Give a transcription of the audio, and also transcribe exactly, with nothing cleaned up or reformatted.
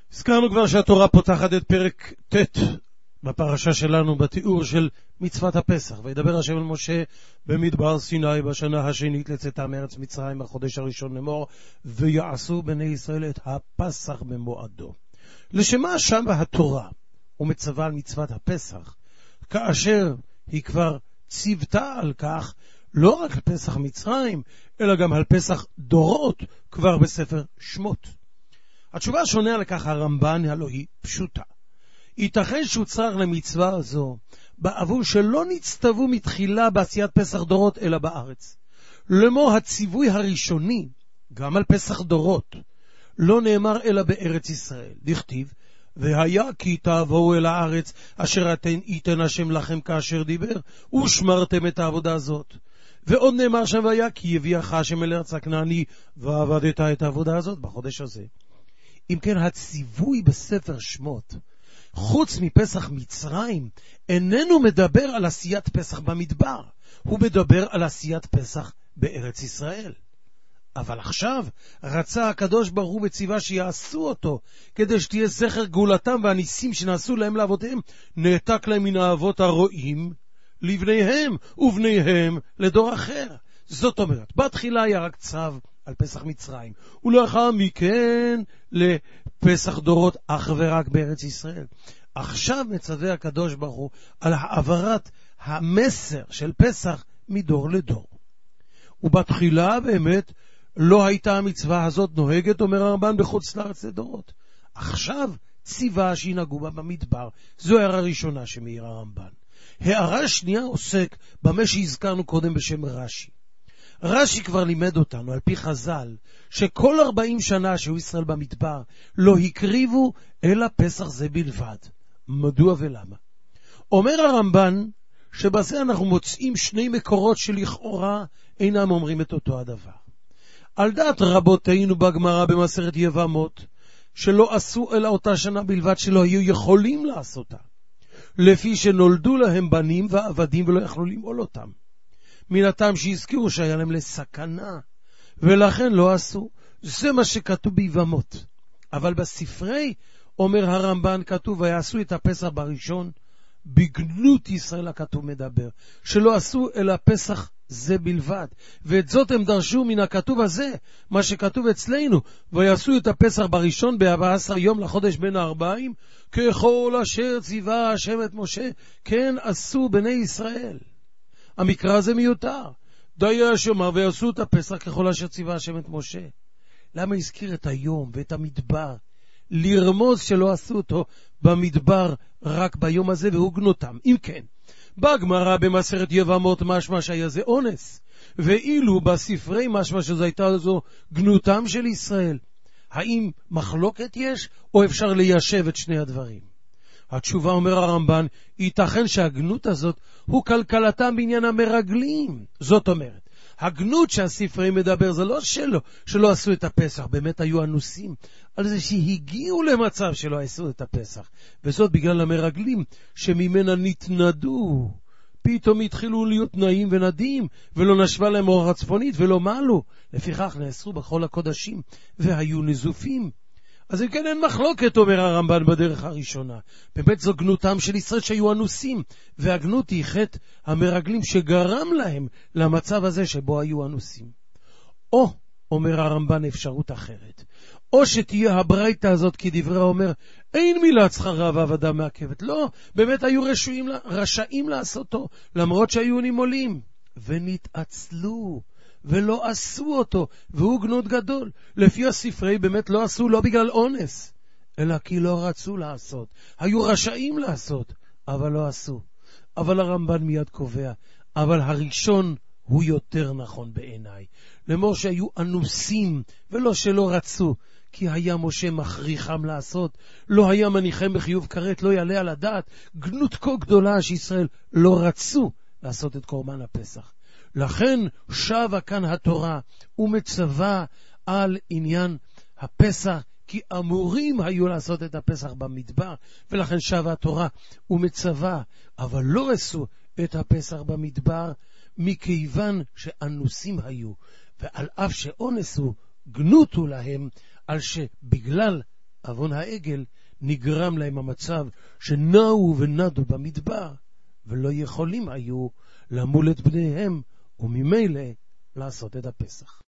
הזכרנו כבר שהתורה פותחת את פרק ט' בפרשה שלנו בתיאור של מצוות הפסח. וידבר השם אל משה במדבר סיני בשנה השנית לצאתם מארץ מצרים החודש הראשון לאמור, ויעשו בני ישראל את הפסח במועדו. לשמה שם התורה ומצווה על מצוות הפסח, כאשר היא כבר ציוותה על כך לא רק על פסח מצרים, אלא גם על פסח דורות כבר בספר שמות. התשובה שונה על כך הרמב"ן, הלא היא פשוטה. ייתכן שהוא צריך למצווה הזו בעבור שלא נצטוו מתחילה בעשיית פסח דורות אלא בארץ. למו הציווי הראשוני, גם על פסח דורות, לא נאמר אלא בארץ ישראל. דכתיב, והיה כי תבואו אל הארץ אשר ייתן השם לכם כאשר דיבר, ושמרתם את העבודה הזאת. ועוד נאמר שם, והיה כי יביאך השם אל ארץ הכנעני, ועבדת את העבודה הזאת בחודש הזה. אם כן, הציווי בספר שמות, חוץ מפסח מצרים, איננו מדבר על עשיית פסח במדבר, הוא מדבר על עשיית פסח בארץ ישראל. אבל עכשיו רצה הקדוש ברוך הוא בציווה שיעשו אותו, כדי שתהיה זכר גאולתם והניסים שנעשו להם לאבותיהם, נעתק להם מן האבות הרועים לבניהם ובניהם לדור אחר. זאת אומרת, בתחילה היה רק צו על פסח מצרים, ולאחר מכן לפסח דורות אך ורק בארץ ישראל. עכשיו מצווה הקדוש ברוך הוא על העברת המסר של פסח מדור לדור. ובתחילה באמת לא הייתה המצווה הזאת נוהגת, אומר הרמב"ן, בחוץ לארץ לדורות. עכשיו ציווה שינהגו בה במדבר. זו הערה ראשונה שמעיר הרמב"ן. הערה שנייה עוסק במה שהזכרנו קודם בשם רש"י. רש"י כבר לימד אותנו על פי חז"ל שכל ארבעים שנה שהוא ישראל במדבר לא הקריבו אלא פסח זה בלבד. מדוע ולמה? אומר הרמב"ן שבזה אנחנו מוצאים שני מקורות שלכאורה אינם אומרים את אותו הדבר. על דעת רבותינו בגמרא במסכת יבמות, שלא עשו אלא אותה שנה בלבד, שלא היו יכולים לעשותה, לפי שנולדו להם בנים ועבדים ולא יכלו למעול אותם, מן הטעם שהזכירו שהיה להם לסכנה, ולכן לא עשו. זה מה שכתוב ביבמות. אבל בספרי, אומר הרמב"ן, כתוב ויעשו את הפסח בראשון, בגנות ישראל הכתוב מדבר, שלא עשו אלא פסח זה בלבד. ואת זאת הם דרשו מן הכתוב הזה, מה שכתוב אצלנו, ויעשו את הפסח בראשון ב-ארבעה עשר יום לחודש בין הארבעים, ככל אשר ציווה השם את משה, כן עשו בני ישראל. המקרא הזה מיותר. די השומר ויעשו את הפסח ככל אשר ציווה השם את משה. למה הזכיר את היום ואת המדבר? לרמוז שלא עשו אותו במדבר רק ביום הזה והוגנותם. אם כן, בגמרא במסכת יבמות משמע שהיה זה אונס, ואילו בספרי משמע שזו הייתה זו גנותם של ישראל. האם מחלוקת יש או אפשר ליישב את שני הדברים? התשובה, אומר הרמב"ן, ייתכן שהגנות הזאת הוא כלכלתם בעניין המרגלים. זאת אומרת, הגנות שהספרי מדבר זה לא שלו, שלא עשו את הפסח, באמת היו אנוסים, על זה שהגיעו למצב שלא עשו את הפסח, וזאת בגלל המרגלים שממנה נתנדו. פתאום התחילו להיות נעים ונדים, ולא נשבה להם אור הצפונית ולא מעלו, לפיכך נאסרו בכל הקודשים והיו נזופים. אז אם כן אין מחלוקת, אומר הרמב"ן בדרך הראשונה. באמת זו גנותם של ישראל שהיו אנוסים, והגנות היא חטא המרגלים שגרם להם למצב הזה שבו היו אנוסים. או, אומר הרמב"ן, אפשרות אחרת. או שתהיה הברייתא הזאת כדברי אומר, אין מילת שכרה ועבודה מעכבת. לא, באמת היו רשעים, רשעים לעשותו, למרות שהיו נימולים. ונתעצלו. ולא עשו אותו, והוא גנות גדול. לפי הספרי באמת לא עשו לא בגלל אונס, אלא כי לא רצו לעשות. היו רשאים לעשות, אבל לא עשו. אבל הרמב"ן מיד קובע, אבל הראשון הוא יותר נכון בעיניי. לאמור שהיו אנוסים, ולא שלא רצו, כי היה משה מכריחם לעשות, לא היה מניחם בחיוב כרת, לא יעלה על הדעת, גנות כה גדולה שישראל לא רצו לעשות את קורבן הפסח. לכן שבה כאן התורה ומצווה על עניין הפסח, כי אמורים היו לעשות את הפסח במדבר, ולכן שבה התורה ומצווה, אבל לא עשו את הפסח במדבר, מכיוון שאנוסים היו, ועל אף שאונסו גנותו להם, על שבגלל עוון העגל, נגרם להם המצב שנעו ונדו במדבר, ולא יכולים היו למול את בניהם, וממילא לעשות את הפסח.